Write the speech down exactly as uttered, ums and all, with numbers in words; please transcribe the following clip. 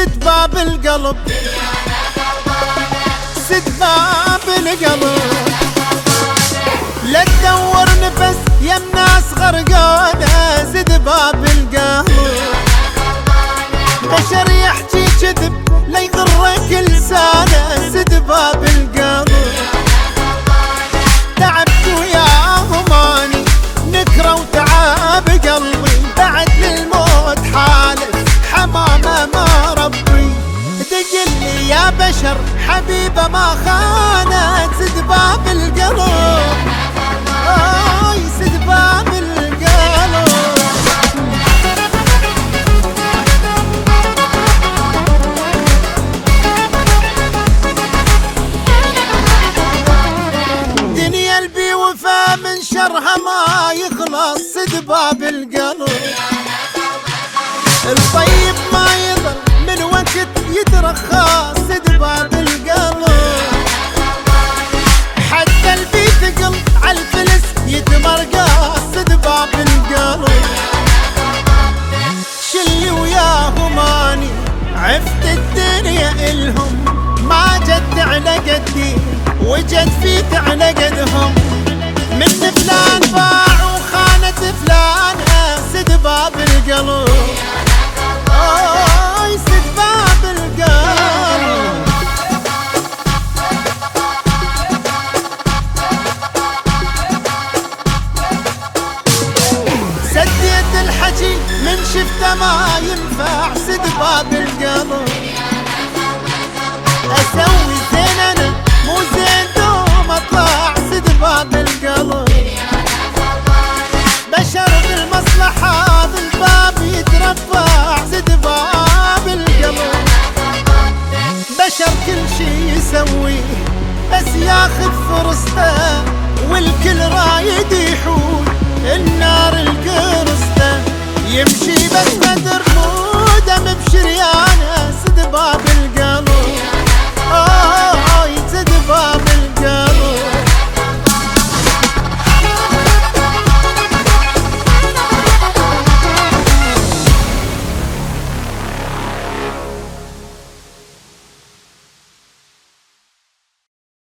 سد باب القلب، سد باب القلب. لا تدور نفس يم ناس غرقانة، سد باب القلب. بشر يحكي كذب لا يغرك لسانه، سد باب القلب. تعبت وياهم اني نكره وتعب قلبي، بعد للموت حالف حمامه ما ربي. دقلي يا بشر حبيبه ما خانت، سد باب القلب، آي سد باب القلب. دنيا البي وفا من شرها ما يخلص، سد باب القلب. الطيب ما يضل من وقت يترخص، سد باب القلب. حتى البي ثقل عالفلس يتمرقص، سد باب القلب. شلي وياهم اني عفت الدنيا الهم، ما جت على قدي وجت فيت على قدهم. من فلان باع وخانت فلانة، سد باب القلب، آي سد باب القلب. سديت الحكي من شفته ما ينفع، سد باب القلب. اسوي زين انا مو زين دوم اطلع، سد باب القلب. بشر بالمصلحة بالباب يترفع، سد باب القلب. بشر كل شي يسويه بس ياخذ فرصته، والكل رايد يحول النار القرصته. يمشي بس بدر مو دم بشريانه، سد باب القلب.